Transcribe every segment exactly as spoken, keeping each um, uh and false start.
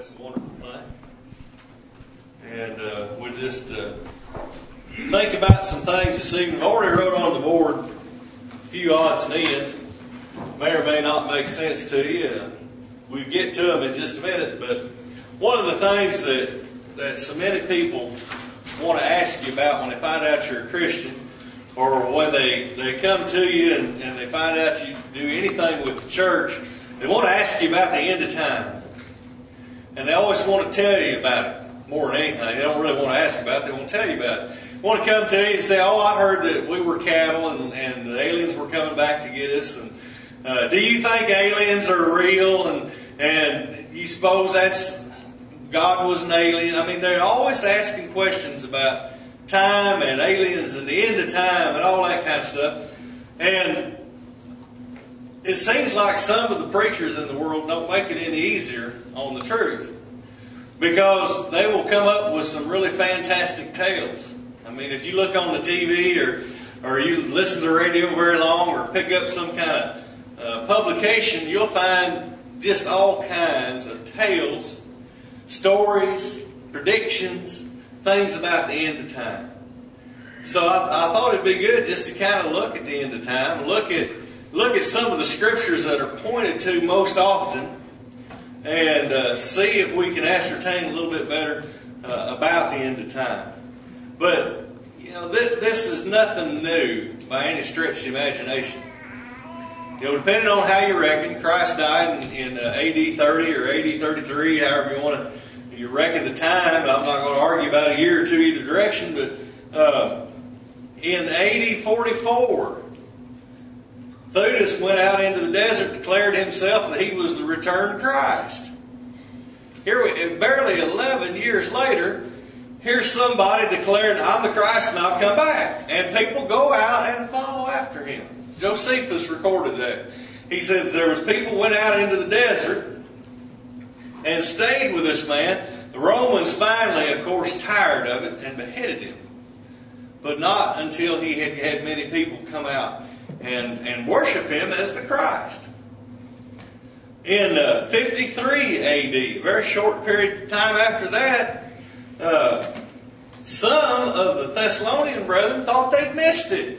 That's a wonderful thing. And uh, we'll just uh, think about some things this evening. I already wrote on the board a few odds and ends. May or may not make sense to you. Uh, we'll get to them in just a minute. But one of the things that, that so many people want to ask you about when they find out you're a Christian, or when they, they come to you and, and they find out you do anything with the church, they want to ask you about the end of time. And they always want to tell you about it more than anything. They don't really want to ask about it. They want to tell you about it. They want to come to you and say, oh, I heard that we were cattle and, and the aliens were coming back to get us. And uh, do you think aliens are real? And, and you suppose that's God was an alien? I mean, they're always asking questions about time and aliens and the end of time and all that kind of stuff. And it seems like some of the preachers in the world don't make it any easier on the truth, because they will come up with some really fantastic tales. I mean, if you look on the T V or or you listen to the radio very long or pick up some kind of uh, publication, you'll find just all kinds of tales, stories, predictions, things about the end of time. So I, I thought it'd be good just to kind of look at the end of time, look at Look at some of the scriptures that are pointed to most often, and uh, see if we can ascertain a little bit better uh, about the end of time. But, you know, th- this is nothing new by any stretch of the imagination. You know, depending on how you reckon, Christ died in, in uh, A D thirty or A D thirty-three, however you want to you reckon the time. I'm not going to argue about a year or two either direction, but uh, in A D forty-four, Theudas went out into the desert, declared himself that he was the returned Christ. Here, we, barely eleven years later, here's somebody declaring, I'm the Christ and I'll come back. And people go out and follow after him. Josephus recorded that. He said that there was people went out into the desert and stayed with this man. The Romans finally, of course, tired of it and beheaded him. But not until he had had many people come out and, and worship him as the Christ. In uh, fifty-three A D, a very short period of time after that, uh, some of the Thessalonian brethren thought they'd missed it.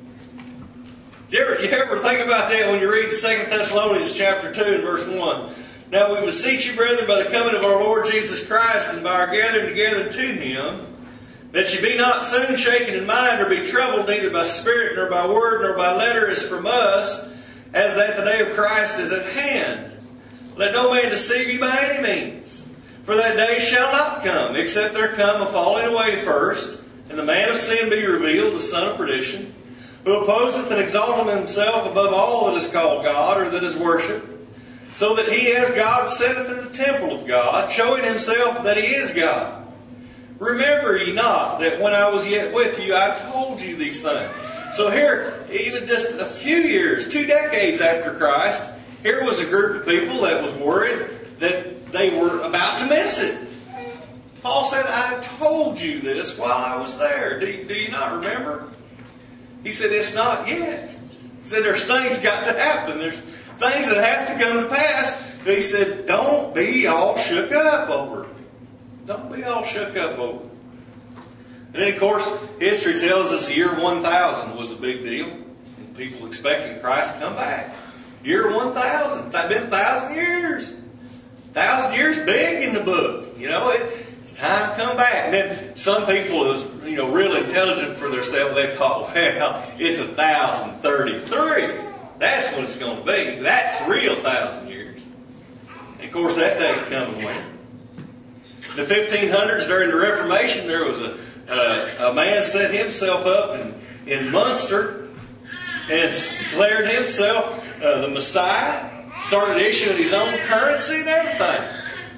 You ever, you ever think about that when you read Second Thessalonians chapter two and verse one? Now we beseech you, brethren, by the coming of our Lord Jesus Christ and by our gathering together to him, that ye be not soon shaken in mind, or be troubled neither by spirit, nor by word, nor by letter, as from us, as that the day of Christ is at hand. Let no man deceive you by any means. For that day shall not come, except there come a falling away first, and the man of sin be revealed, the son of perdition, who opposeth and exalteth himself above all that is called God, or that is worshipped, so that he as God sitteth in the temple of God, showing himself that he is God. Remember ye not that when I was yet with you, I told you these things. So here, even just a few years, two decades after Christ, here was a group of people that was worried that they were about to miss it. Paul said, I told you this while I was there. Do you, do you not remember? He said, it's not yet. He said, there's things got to happen. There's things that have to come to pass. But he said, don't be all shook up over it. Don't be all shook up over it. And then, of course, history tells us the year one thousand was a big deal. And people expecting Christ to come back. Year one thousand. That's been a thousand years. A thousand years big in the book. You know, it, it's time to come back. And then some people was, you know, real intelligent for themselves. They thought, well, it's a thousand thirty-three. That's what it's going to be. That's real thousand years. And of course, that day come and went. In the fifteen hundreds, during the Reformation, there was a, uh, a man set himself up in, in Munster and declared himself uh, the Messiah, started issuing his own currency and everything.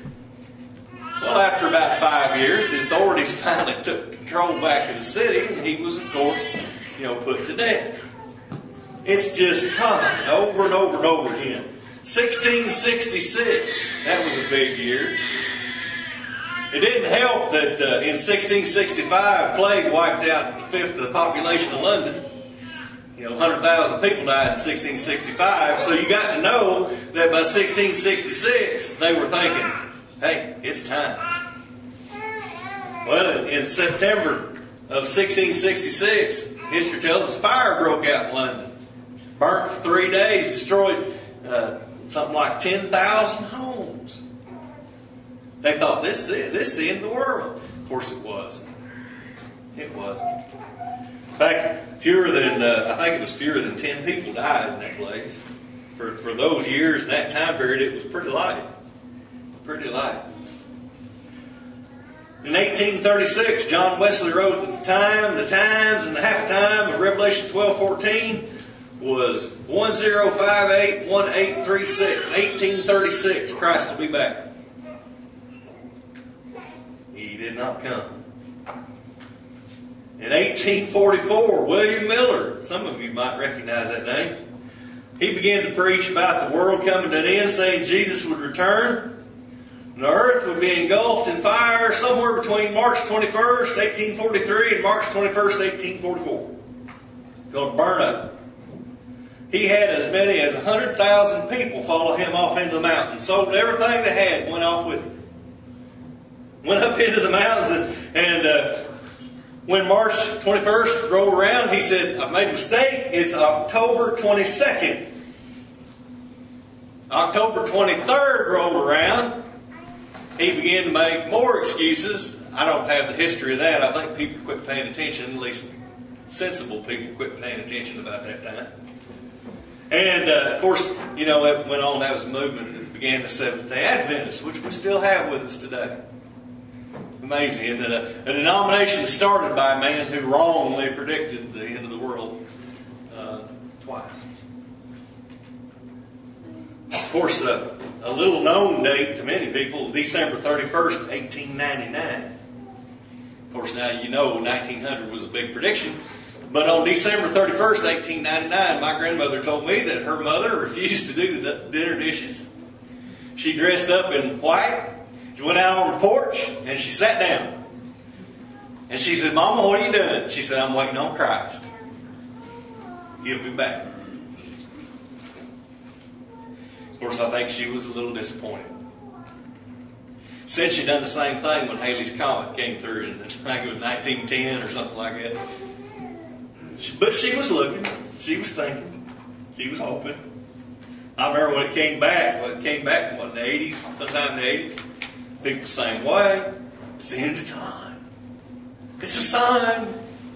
Well, after about five years, the authorities finally took control back of the city, and he was, of course, you know, put to death. It's just constant, over and over and over again. sixteen sixty-six, that was a big year. It didn't help that uh, in sixteen sixty-five, plague wiped out a fifth of the population of London. You know, one hundred thousand people died in sixteen sixty-five. So you got to know that by sixteen sixty-six, they were thinking, hey, it's time. Well, in, in September of sixteen sixty-six, history tells us fire broke out in London. Burnt for three days, destroyed uh, something like ten thousand homes. They thought, this is it, this is the end of the world. Of course it wasn't. It wasn't. In fact, fewer than, uh, I think it was fewer than ten people died in that blaze. For, for those years, in that time period, it was pretty light. Pretty light. In eighteen thirty-six, John Wesley wrote that the time, the times, and the half time of Revelation twelve fourteen was one zero five eight one eight three six. eighteen thirty-six, Christ will be back. He did not come. In eighteen forty-four, William Miller, some of you might recognize that name, he began to preach about the world coming to an end, saying Jesus would return. The earth would be engulfed in fire somewhere between March twenty-first, eighteen forty-three and March twenty-first, eighteen forty-four. Going to burn up. He had as many as one hundred thousand people follow him off into the mountains. Sold everything they had, went off with him. Went up into the mountains and, and uh, when March twenty-first rolled around, he said, I've made a mistake. It's October twenty-second. October twenty-third rolled around. He began to make more excuses. I don't have the history of that. I think people quit paying attention, at least sensible people quit paying attention about that time. And, uh, of course, you know, it went on. That was a movement that began the Seventh-day Adventists, which we still have with us today. Amazing, isn't it? A, a denomination started by a man who wrongly predicted the end of the world uh, twice. Of course, uh, a little known date to many people, December thirty-first, eighteen ninety-nine. Of course, now you know nineteen hundred was a big prediction. But on December thirty-first, eighteen ninety-nine, my grandmother told me that her mother refused to do the dinner dishes. She dressed up in white. She went out on the porch and she sat down. And she said, Mama, what are you doing? She said, I'm waiting on Christ. He'll be back. Of course, I think she was a little disappointed. Said she'd done the same thing when Halley's Comet came through in, I think it was nineteen ten or something like that. But she was looking. She was thinking. She was hoping. I remember when it came back. Well, it came back what, in the eighties, sometime in the eighties. People the same way. It's the end of time. It's a sign.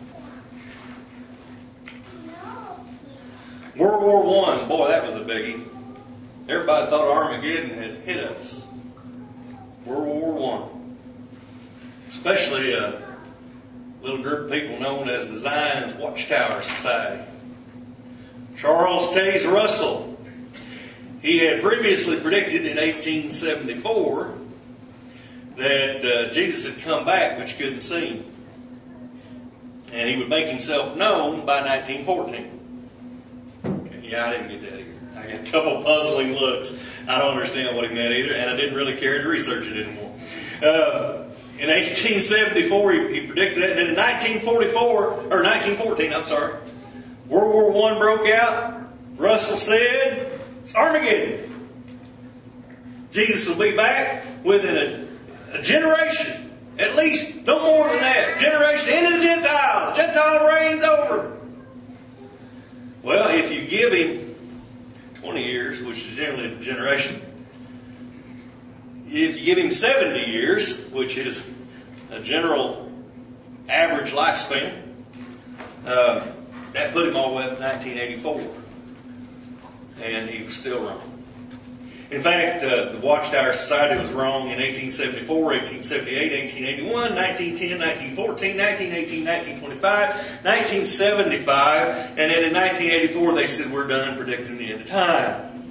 World War One, boy, that was a biggie. Everybody thought Armageddon had hit us. World War One, especially a little group of people known as the Zion's Watchtower Society. Charles Taze Russell, he had previously predicted in eighteen seventy-four that uh, Jesus had come back, but you couldn't see him. And he would make himself known by nineteen fourteen. Okay, yeah, I didn't get that either. I got a couple puzzling looks. I don't understand what he meant either, and I didn't really care to research it anymore. Uh, in eighteen seventy-four, he, he predicted that. And then in nineteen forty-four, or nineteen fourteen, I'm sorry, World War One broke out. Russell said, it's Armageddon. Jesus will be back within a A generation, at least, no more than that. Generation into the Gentiles. Gentile reign's over. Well, if you give him twenty years, which is generally a generation, if you give him seventy years, which is a general average lifespan, uh, that put him all the way up to nineteen eighty-four. And he was still wrong. In fact, uh, the Watchtower Society was wrong in eighteen seventy-four, eighteen seventy-eight, eighteen eighty-one, nineteen ten, nineteen fourteen, nineteen eighteen, nineteen twenty-five, nineteen seventy-five, and then in nineteen eighty-four they said we're done predicting the end of time.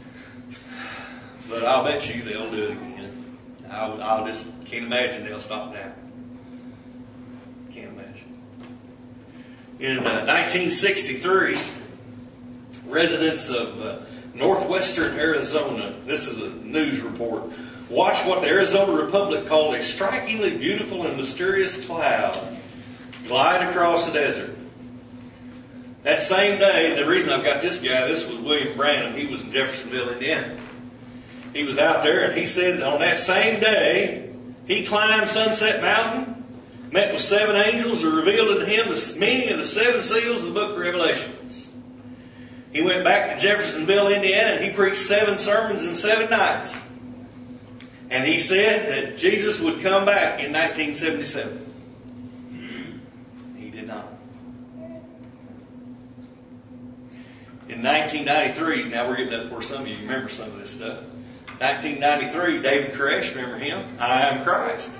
But I'll bet you they'll do it again. I'll, I'll just can't imagine they'll stop now. Can't imagine. In uh, nineteen sixty-three, residents of uh, northwestern Arizona, this is a news report, watched what the Arizona Republic called a strikingly beautiful and mysterious cloud glide across the desert. That same day, the reason I've got this guy, this was William Branham. He was in Jeffersonville, Indiana. he was out there, and he said on that same day, he climbed Sunset Mountain, met with seven angels who revealed unto him the meaning of the seven seals of the book of Revelations. He went back to Jeffersonville, Indiana, and he preached seven sermons in seven nights. And he said that Jesus would come back in nineteen seventy-seven. He did not. In nineteen ninety-three, now we're getting up where some of you remember some of this stuff. nineteen ninety-three, David Koresh, remember him? I am Christ.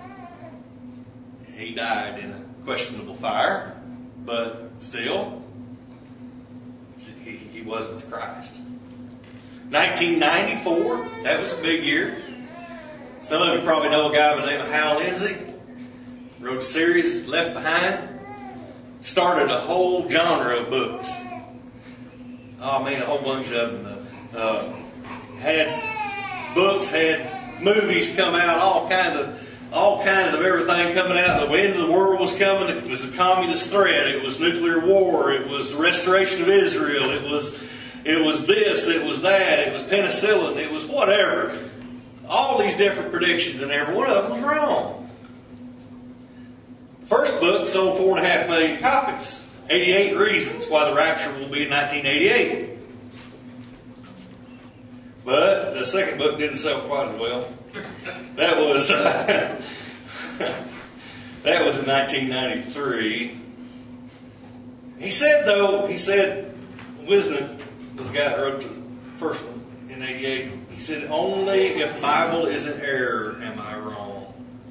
He died in a questionable fire, but still, he, he wasn't the Christ. nineteen ninety-four, that was a big year. Some of you probably know a guy by the name of Hal Lindsey. Wrote a series, Left Behind. Started a whole genre of books. Oh, I mean, a whole bunch of them. Uh, had books, had movies come out, all kinds of, all kinds of everything coming out. The end of the world was coming. It was a communist threat. It was nuclear war. It was the restoration of Israel. It was, it was this. It was that. It was penicillin. It was whatever. All these different predictions, and every one of them was wrong. First book sold four and a half million copies. eighty-eight reasons why the rapture will be in nineteen eighty-eight. But the second book didn't sell quite as well. That was uh, that was in nineteen ninety-three. He said, though, he said, Wisdom was the guy that wrote the first one in eighty-eight. He said, only if the Bible is in error am I wrong.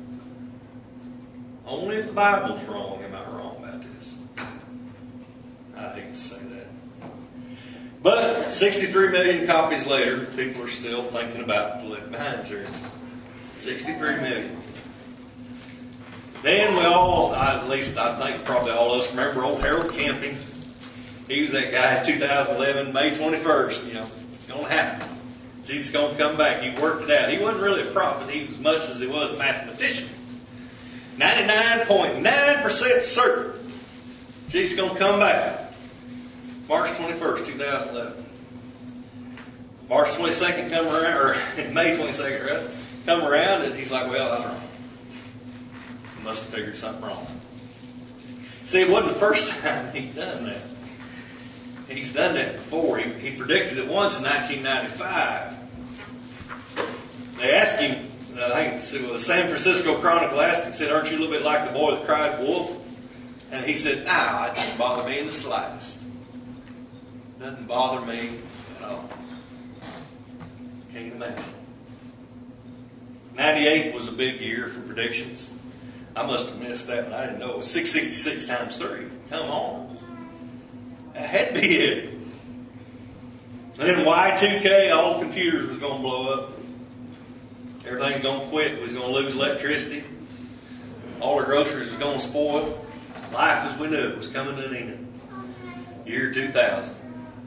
Only if the Bible's wrong am I wrong about this. I'd hate to say that. But sixty-three million copies later, people are still thinking about the Left Behind series. sixty-three million. Then we all, at least I think probably all of us remember old Harold Camping. He was that guy in two thousand eleven, May twenty-first. You know, it's going to happen. Jesus is going to come back. He worked it out. He wasn't really a prophet. He was as much as he was a mathematician. ninety-nine point nine percent certain Jesus is going to come back. March twenty-first, two thousand eleven. March twenty-second come around, or May twenty-second, right? Come around, and he's like, well, I was wrong. He must have figured something wrong. See, it wasn't the first time he'd done that. He's done that before. He, he predicted it once in nineteen ninety-five. They asked him, I think it was the San Francisco Chronicle asked him, said, aren't you a little bit like the boy that cried wolf? And he said, nah, it doesn't bother me in the slightest. It doesn't bother me at all. Can't imagine. ninety-eight was a big year for predictions. I must have missed that one. I didn't know. It was six hundred sixty-six times three. Come on. That had to be it. And then Y two K, all the computers was going to blow up. Everything's going to quit. We was going to lose electricity. All our groceries was going to spoil. Life as we knew it was coming to an end. Year two thousand.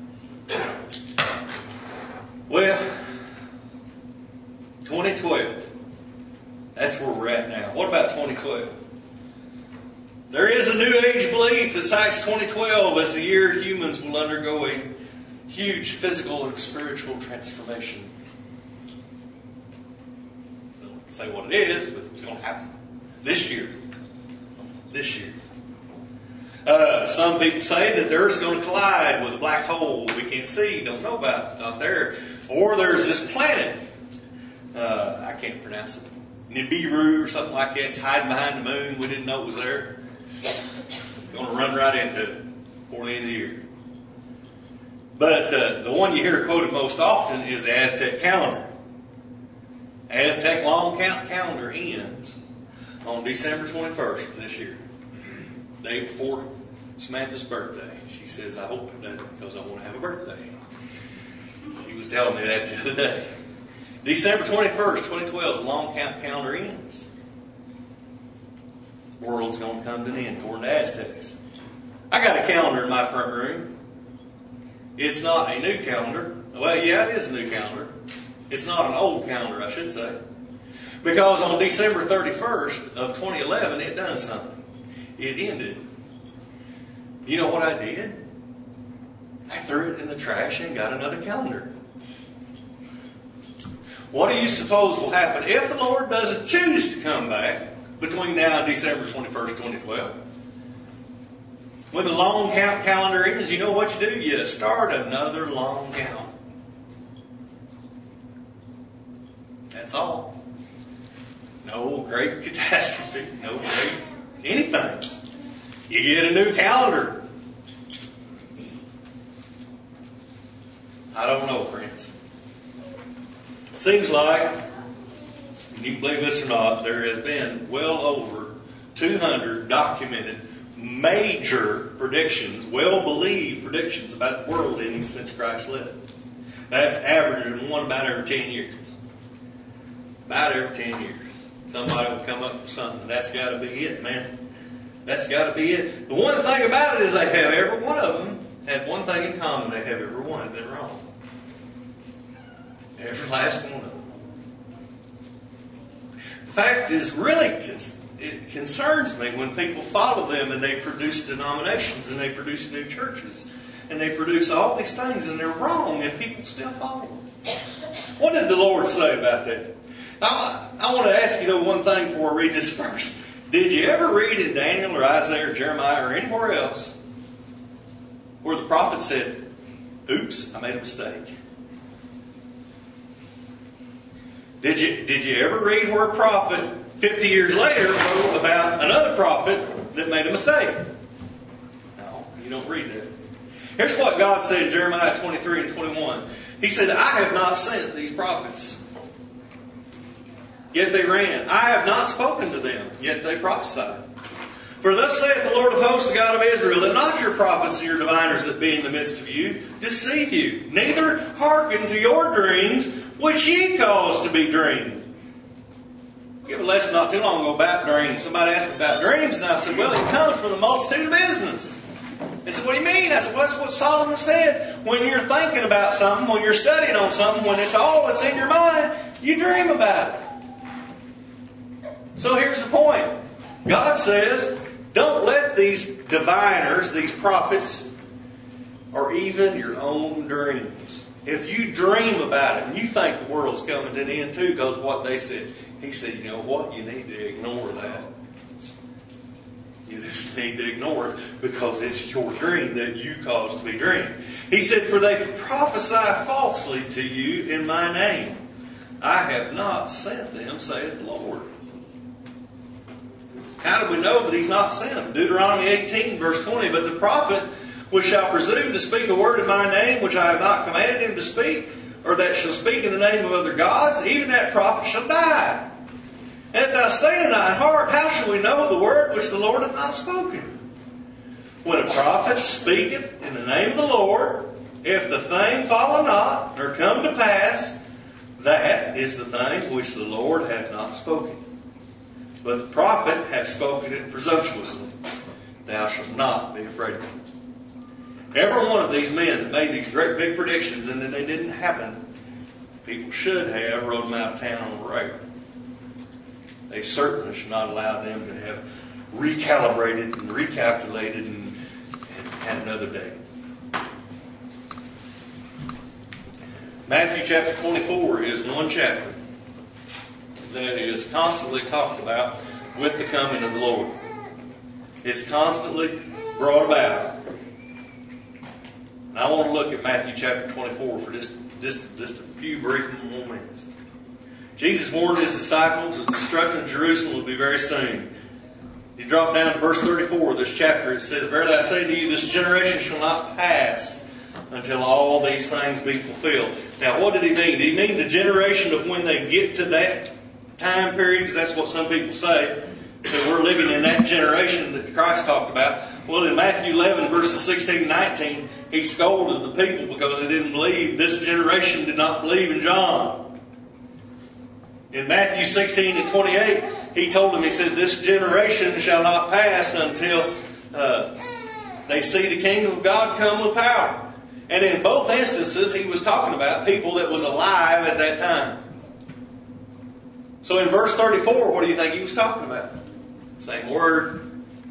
Well, twenty twelve. That's where we're at now. What about twenty twelve? There is a New Age belief that cites twenty twelve as the year humans will undergo a huge physical and spiritual transformation. I don't say what it is, but it's going to happen this year. This year. Uh, some people say that the Earth's going to collide with a black hole we can't see, don't know about, it's not there. Or there's this planet, uh, I can't pronounce it, Nibiru or something like that. It's hiding behind the moon. We didn't know it was there. Going to run right into it before the end of the year. But uh, the one you hear quoted most often is the Aztec calendar. Aztec long count calendar ends on December twenty-first of this year. Day before Samantha's birthday. She says, I hope it doesn't because I want to have a birthday. She was telling me that the other day. December twenty-first, twenty twelve, the long count calendar ends. World's going to come to an end according to Aztecs. I got a calendar in my front room. It's not a new calendar. Well, yeah, it is a new calendar. It's not an old calendar, I should say. Because on December thirty-first of twenty eleven, it done something. It ended. You know what I did? I threw it in the trash and got another calendar. What do you suppose will happen if the Lord doesn't choose to come back between now and December twenty-first, twenty twelve? When the long count calendar ends, you know what you do? You start another long count. That's all. No great catastrophe. No great anything. You get a new calendar. I don't know, friends. It seems like, and you can believe this or not, there has been well over two hundred documented major predictions, well-believed predictions about the world ending since Christ left. That's averaging one about every ten years. About every ten years. Somebody will come up with something. That's got to be it, man. That's got to be it. The one thing about it is they have every one of them had one thing in common. They have every one been wrong. Every last one of them. The fact is, really, it concerns me when people follow them and they produce denominations and they produce new churches and they produce all these things and they're wrong and people still follow them. What did the Lord say about that? Now, I want to ask you though one thing before I read this verse. Did you ever read in Daniel or Isaiah or Jeremiah or anywhere else where the prophet said, "Oops, I made a mistake"? Did you, did you ever read where a prophet fifty years later wrote about another prophet that made a mistake? No, you don't read that. Here's what God said in Jeremiah twenty-three and twenty-one. He said, "I have not sent these prophets, yet they ran. I have not spoken to them, yet they prophesied. For thus saith the Lord of hosts, the God of Israel, that not your prophets and your diviners that be in the midst of you deceive you, neither hearken to your dreams, which ye cause to be dreamed." I gave a lesson not too long ago about dreams. Somebody asked me about dreams, and I said, well, it comes from the multitude of business. They said, what do you mean? I said, well, that's what Solomon said. When you're thinking about something, when you're studying on something, when it's all that's in your mind, you dream about it. So here's the point. God says, don't let these diviners, these prophets, or even your own dreams. If you dream about it and you think the world's coming to an end too because of what they said, He said, you know what? You need to ignore that. You just need to ignore it because it's your dream that you caused to be dreamed. He said, for they prophesy falsely to you in my name. I have not sent them, saith the Lord. How do we know that He's not sent them? Deuteronomy eighteen, verse twenty, but the prophet which shall presume to speak a word in my name, which I have not commanded him to speak, or that shall speak in the name of other gods, even that prophet shall die. And if thou say in thine heart, how shall we know the word which the Lord hath not spoken? When a prophet speaketh in the name of the Lord, if the thing follow not, nor come to pass, that is the thing which the Lord hath not spoken. But the prophet hath spoken it presumptuously. Thou shalt not be afraid of him. Every one of these men that made these great big predictions and then they didn't happen, people should have rode them out of town on the rail. They certainly should not allow them to have recalibrated and recalculated and, and had another day. Matthew chapter twenty-four is one chapter that is constantly talked about with the coming of the Lord. It's constantly brought about. And I want to look at Matthew chapter twenty-four for just, just, just a few brief moments. Jesus warned His disciples that the destruction of Jerusalem would be very soon. You drop down to verse thirty-four of this chapter. It says, verily I say to you, this generation shall not pass until all these things be fulfilled. Now, what did He mean? Did He mean the generation of when they get to that time period? Because that's what some people say. So we're living in that generation that Christ talked about. Well, in Matthew eleven, verses sixteen and nineteen, He scolded the people because they didn't believe. This generation did not believe in John. In Matthew sixteen and twenty-eight, He told them, He said, this generation shall not pass until uh, they see the kingdom of God come with power. And in both instances, He was talking about people that was alive at that time. So in verse thirty-four, what do you think He was talking about? Same word.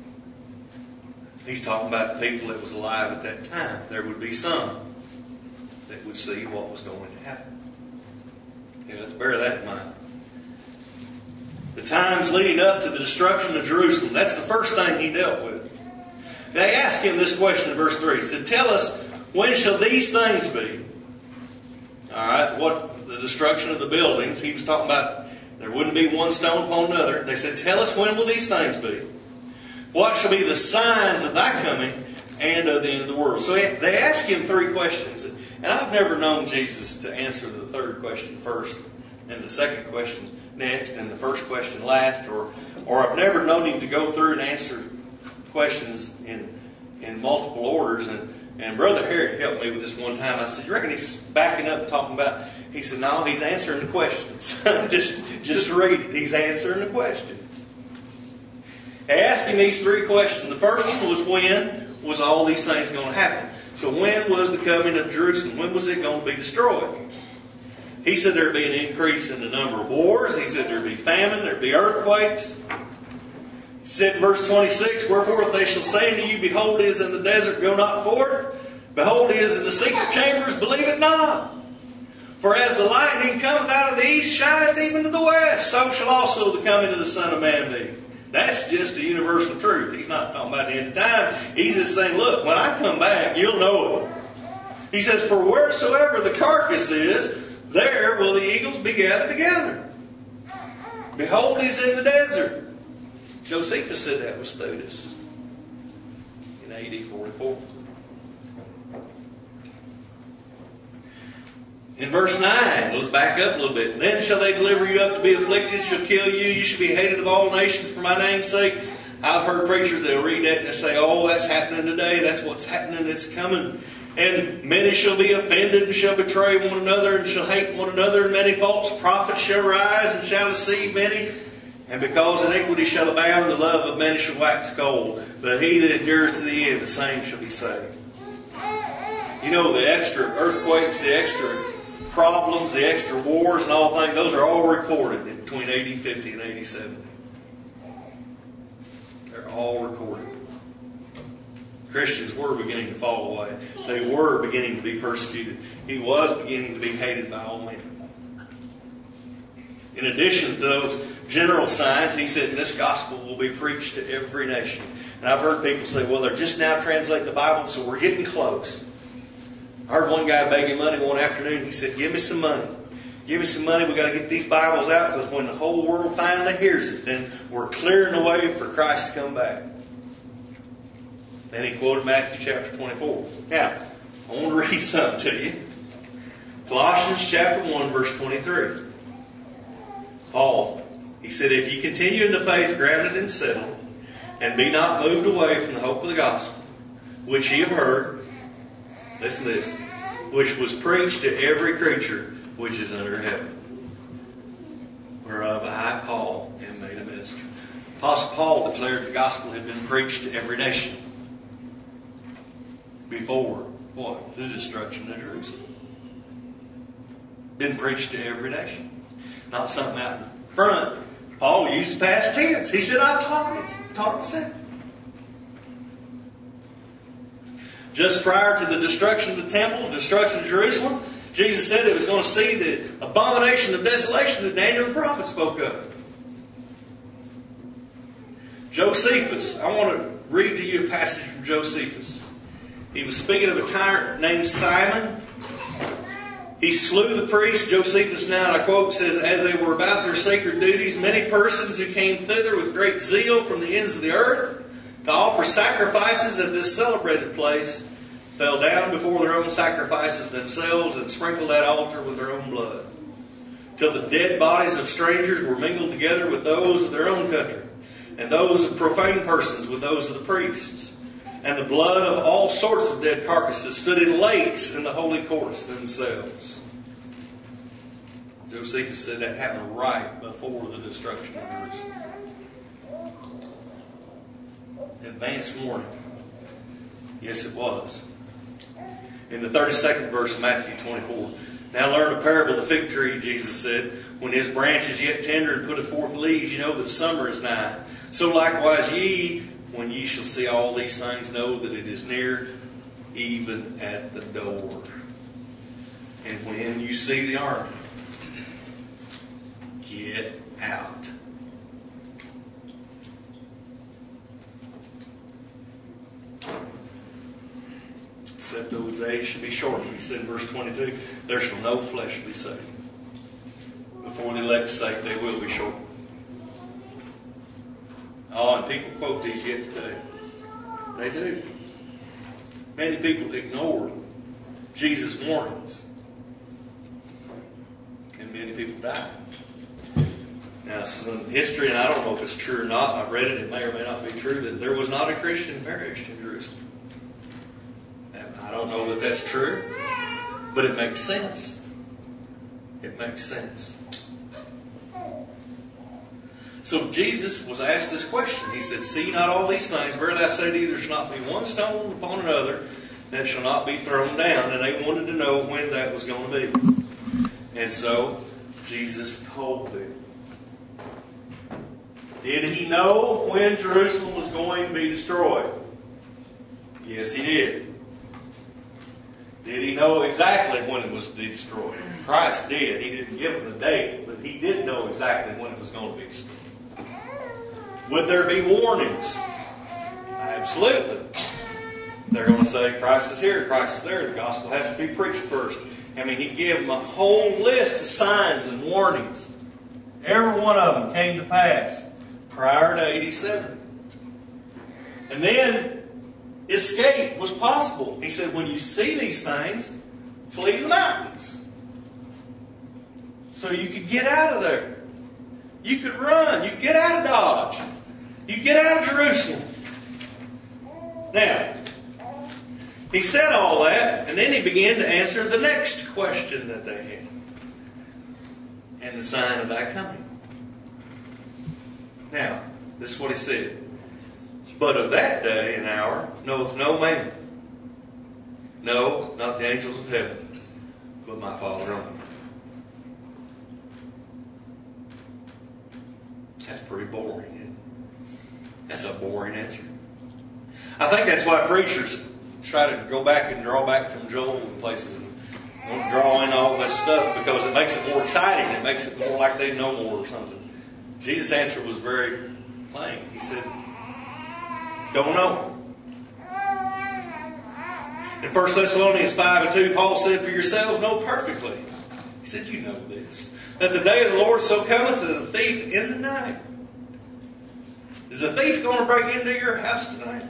He's talking about the people that was alive at that time. There would be some that would see what was going to happen. Okay, let's bear that in mind. The times leading up to the destruction of Jerusalem. That's the first thing he dealt with. They asked him this question in verse three. He said, tell us, when shall these things be? Alright, what the destruction of the buildings. He was talking about there wouldn't be one stone upon another. They said, tell us, when will these things be? What shall be the signs of thy coming and of the end of the world? So they asked him three questions. And I've never known Jesus to answer the third question first and the second question next and the first question last. Or, or I've never known him to go through and answer questions in, in multiple orders. And, and Brother Harry helped me with this one time. I said, you reckon he's backing up and talking about... He said, no, he's answering the questions. just, just read it. He's answering the questions. They asked him these three questions. The first one was, when was all these things going to happen? So when was the coming of Jerusalem? When was it going to be destroyed? He said there'd be an increase in the number of wars. He said there'd be famine. There'd be earthquakes. He said in verse twenty-six, wherefore if they shall say unto you, behold, he is in the desert, go not forth. Behold, he is in the secret chambers, believe it not. For as the lightning cometh out of the east, shineth even to the west, so shall also the coming of the Son of Man be. That's just a universal truth. He's not talking about the end of time. He's just saying, look, when I come back, you'll know it. He says, for wheresoever the carcass is, there will the eagles be gathered together. Behold, he's in the desert. Josephus said that was Theudas in A D forty-four. In verse nine, let's back up a little bit. Then shall they deliver you up to be afflicted, shall kill you, you shall be hated of all nations for my name's sake. I've heard preachers, they'll read that and they say, oh, that's happening today, that's what's happening, that's coming. And many shall be offended and shall betray one another and shall hate one another, and many false prophets shall rise and shall deceive many. And because iniquity shall abound, the love of many shall wax cold. But he that endures to the end, the same shall be saved. You know, the extra earthquakes, the extra problems, the extra wars and all things, those are all recorded in between A D fifty and A D seventy. They're all recorded. Christians were beginning to fall away. They were beginning to be persecuted. He was beginning to be hated by all men. In addition to those general signs, he said this gospel will be preached to every nation. And I've heard people say, well, they're just now translating the Bible, so we're getting close. I heard one guy begging money one afternoon. He said, give me some money. Give me some money. We've got to get these Bibles out, because when the whole world finally hears it, then we're clearing the way for Christ to come back. And he quoted Matthew chapter twenty-four. Now, I want to read something to you. Colossians chapter one, verse twenty-three. Paul, he said, if ye continue in the faith, grounded and settled, and be not moved away from the hope of the gospel, which ye have heard, listen to this, which was preached to every creature which is under heaven, whereof I, Paul, am made a minister. Apostle Paul declared the gospel had been preached to every nation before what? The destruction of Jerusalem. Been preached to every nation. Not something out in front. Paul used the past tense. He said, I've taught it. Taught it said. Just prior to the destruction of the temple, the destruction of Jerusalem, Jesus said it was going to see the abomination of desolation that Daniel the prophet spoke of. Josephus. I want to read to you a passage from Josephus. He was speaking of a tyrant named Simon. He slew the priests. Josephus now, and I quote, says, as they were about their sacred duties, many persons who came thither with great zeal from the ends of the earth to offer sacrifices at this celebrated place fell down before their own sacrifices themselves and sprinkled that altar with their own blood, till the dead bodies of strangers were mingled together with those of their own country, and those of profane persons with those of the priests. And the blood of all sorts of dead carcasses stood in lakes in the holy courts themselves. Josephus said that happened right before the destruction of Jerusalem. Advance warning. Yes, it was. In the thirty-second verse of Matthew twenty-four. Now learn a parable of the fig tree, Jesus said. When his branch is yet tender and putteth forth leaves, you know that summer is nigh. So likewise ye, when ye shall see all these things, know that it is near, even at the door. And when you see the army get out. Except those days shall be shortened. He said in verse twenty-two, there shall no flesh be saved. Before the elect's sake, they will be shortened. Oh, and people quote these yet today. They do. Many people ignore Jesus' warnings. And many people die. Now, some history, and I don't know if it's true or not, I've read it, it may or may not be true, that there was not a Christian perished in Jerusalem. And I don't know that that's true, but it makes sense. It makes sense. So Jesus was asked this question. He said, see not all these things, verily I say to you, there shall not be one stone upon another that shall not be thrown down. And they wanted to know when that was going to be. And so Jesus told them. Did he know when Jerusalem was going to be destroyed? Yes, he did. Did he know exactly when it was to be destroyed? Christ did. He didn't give them a date, but he did know exactly when it was going to be destroyed. Would there be warnings? Absolutely. They're going to say, Christ is here, Christ is there. The gospel has to be preached first. I mean, he gave them a whole list of signs and warnings. Every one of them came to pass prior to A D seventy. And then escape was possible. He said, when you see these things, flee to the mountains. So you could get out of there. You could run. You could get out of Dodge. You could get out of Jerusalem. Now, he said all that, and then he began to answer the next question that they had. And the sign of thy coming. Now, this is what he said. But of that day and hour knoweth no man. No, not the angels of heaven, but my Father only. That's pretty boring, isn't it? That's a boring answer. I think that's why preachers try to go back and draw back from Joel and places and won't draw in all this stuff because it makes it more exciting. It makes it more like they know more or something. Jesus' answer was very plain. He said, don't know. In First Thessalonians five and two, Paul said, for yourselves know perfectly. He said, you know this. That the day of the Lord so cometh as a thief in the night. Is a thief going to break into your house tonight?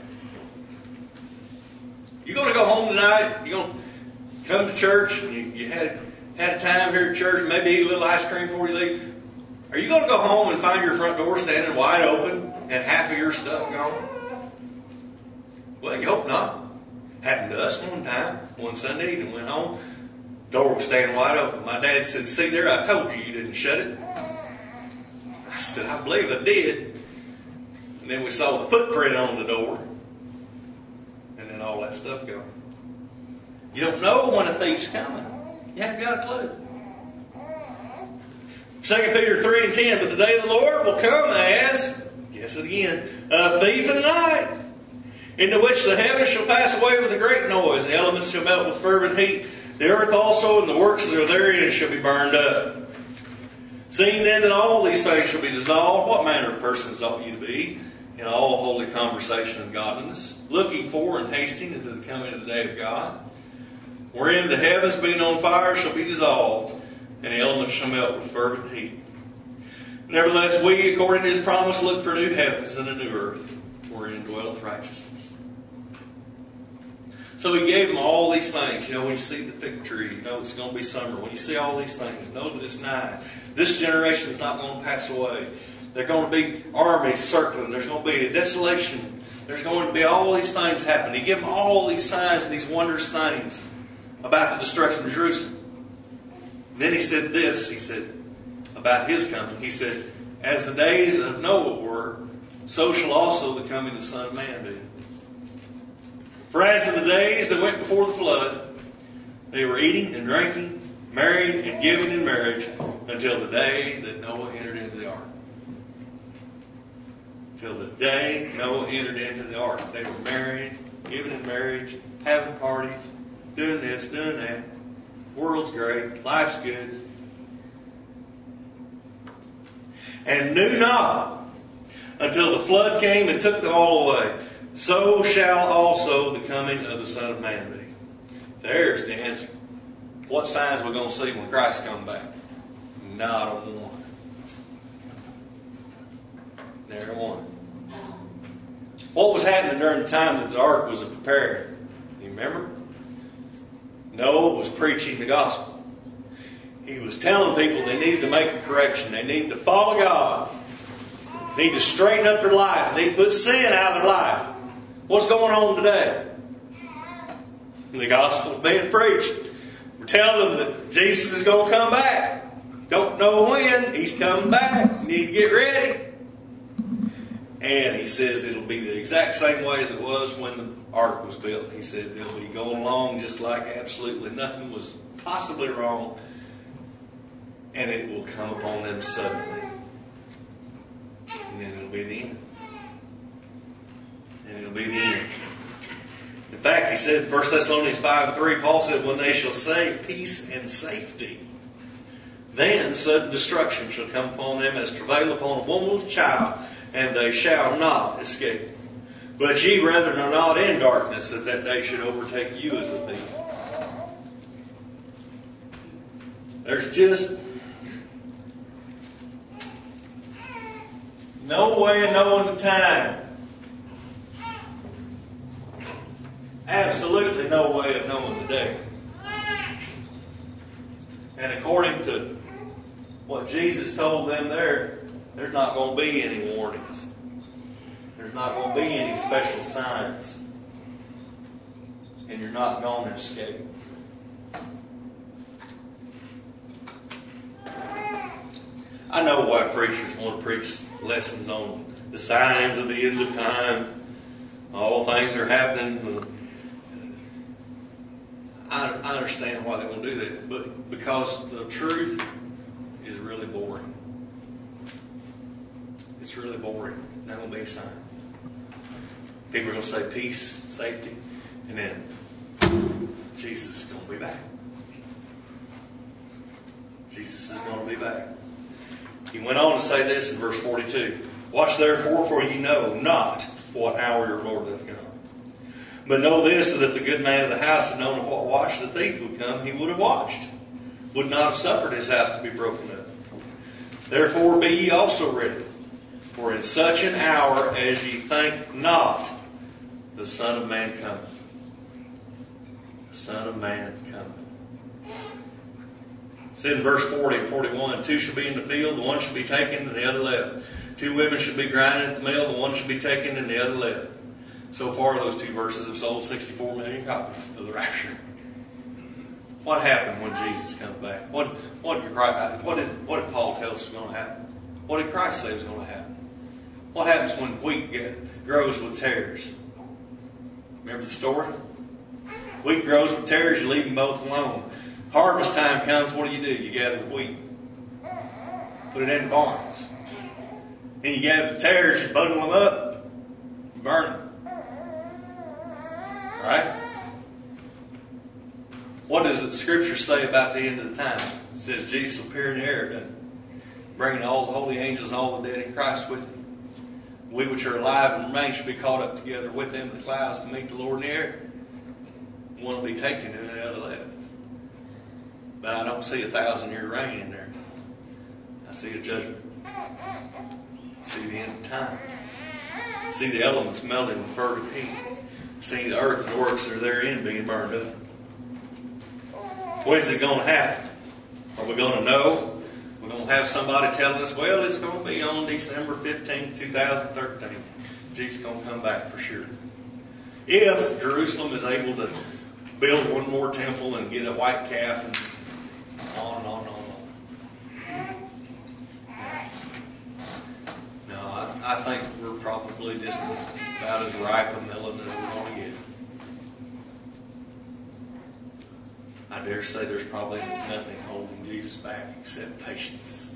You're going to go home tonight, you're going to come to church, and you, you had, had a time here at church, maybe eat a little ice cream before you leave. Are you going to go home and find your front door standing wide open and half of your stuff gone? Well, you hope not. Happened to us one time, one Sunday evening, went home, door was standing wide open. My dad said, see there, I told you you didn't shut it. I said, I believe I did. And then we saw the footprint on the door. And then all that stuff going. You don't know when a thief's coming. You haven't got a clue. Second Peter three and ten, but the day of the Lord will come as, guess it again, a thief in the night, into which the heavens shall pass away with a great noise. The elements shall melt with fervent heat. The earth also and the works that are therein shall be burned up. Seeing then that all these things shall be dissolved, what manner of persons ought you to be in all holy conversation and godliness, looking for and hasting into the coming of the day of God, wherein the heavens being on fire shall be dissolved, and the elements shall melt with fervent heat. Nevertheless, we, according to his promise, look for new heavens and a new earth, wherein dwelleth righteousness. So he gave them all these things. You know, when you see the fig tree, you know it's going to be summer. When you see all these things, know that it's nigh. This generation is not going to pass away. There are going to be armies circling. There's going to be a desolation. There's going to be all these things happening. He gave them all these signs and these wondrous things about the destruction of Jerusalem. And then he said this, he said, about his coming. He said, as the days of Noah were, so shall also the coming of the Son of Man be. For as in the days that went before the flood, they were eating and drinking, marrying and giving in marriage, until the day that Noah entered into the ark. Till the day Noah entered into the ark. They were married, giving in marriage, having parties, doing this, doing that. World's great. Life's good. and knew not until the flood came and took them all away. So shall also the coming of the Son of Man be. There's the answer. What signs are we going to see when Christ comes back? Not a one. Never one. What was happening during the time that the ark was prepared? You remember? Noah was preaching the gospel. He was telling people they needed to make a correction. They needed to follow God. They need to straighten up their life. They need to put sin out of their life. What's going on today? The gospel is being preached. We're telling them that Jesus is going to come back. Don't know when. He's coming back. You need to get ready. And he says it'll be the exact same way as it was when the ark was built. He said they'll be going along just like absolutely nothing was possibly wrong. And it will come upon them suddenly. And then it'll be the end. And it'll be the end. In fact, he said, First Thessalonians five three, Paul said, when they shall say peace and safety, then sudden destruction shall come upon them as travail upon a woman with child, and they shall not escape. But ye, brethren, are not in darkness, that that day should overtake you as a thief. There's just no way of knowing the time. Absolutely no way of knowing the day. And according to what Jesus told them there, there's not going to be any warnings. There's not going to be any special signs. And you're not going to escape. I know why preachers want to preach lessons on the signs of the end of time. All things are happening. I, I understand why they want to do that. But because the truth is really boring. It's really boring. Not going to be a sign. People are going to say peace, safety, and then Jesus is going to be back. Jesus is going to be back. He went on to say this in verse forty-two. Watch therefore, for ye know not what hour your Lord doth come. But know this, that if the good man of the house had known at what watch the thief would come, he would have watched, would not have suffered his house to be broken up. Therefore be ye also ready, for in such an hour as ye think not, the Son of Man cometh. The Son of Man cometh. It said in verse forty and forty-one, two shall be in the field, the one shall be taken and the other left. Two women should be grinding at the mill, the one should be taken and the other left. So far, those two verses have sold sixty-four million copies of the rapture. What happened when Jesus comes back? What, what, did, Christ, what, did, what did Paul tell us was going to happen? What did Christ say was going to happen? What happens when wheat get, grows with tares? Remember the story? Wheat grows with tares, you leave them both alone. Harvest time comes, what do you do? You gather the wheat. Put it in the barns. And you gather the tares, you bundle them up, and burn them. Right? What does the Scripture say about the end of the time? It says Jesus will appear in the air, doesn't it? Bringing all the holy angels and all the dead in Christ with him. We which are alive and remain shall be caught up together with them in the clouds to meet the Lord in the air. One will be taken and the other left. But I don't see a thousand year reign in there. I see a judgment. I see the end of time. I see the elements melting with fervent heat. I see the earth and the works that are therein being burned up. When's it going to happen? Are we going to know? We're going to have somebody telling us, well, it's going to be on December fifteenth, two thousand thirteen. Jesus is going to come back for sure. If Jerusalem is able to build one more temple and get a white calf and on and on and on. No, I, I think we're probably just about as ripe a melon as we're going to get. I dare say there's probably nothing holding Jesus back except patience.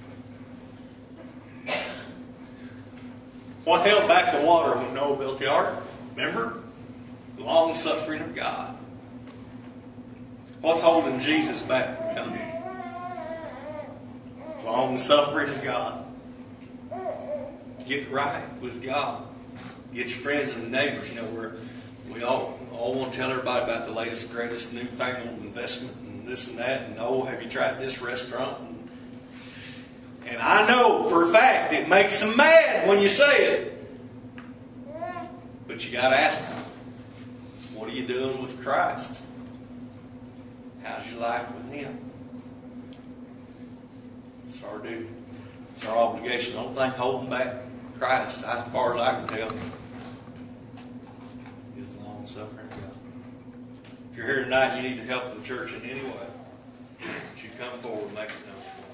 What held back the water when Noah built the ark? Remember? The long suffering of God. What's holding Jesus back from coming? The long suffering of God. get right with God. Get your friends and neighbors. You know, we're, we all all want to tell everybody about the latest, greatest, newfangled investment and this and that. And oh, have you tried this restaurant? And, and I know for a fact it makes them mad when you say it. But you got to ask them, what are you doing with Christ? How's your life with Him? It's our duty. It's our obligation. The only thing holding back Christ, as far as I can tell, is the long suffering God. If you're here tonight and you need to help the church in any way, would you come forward and make it known?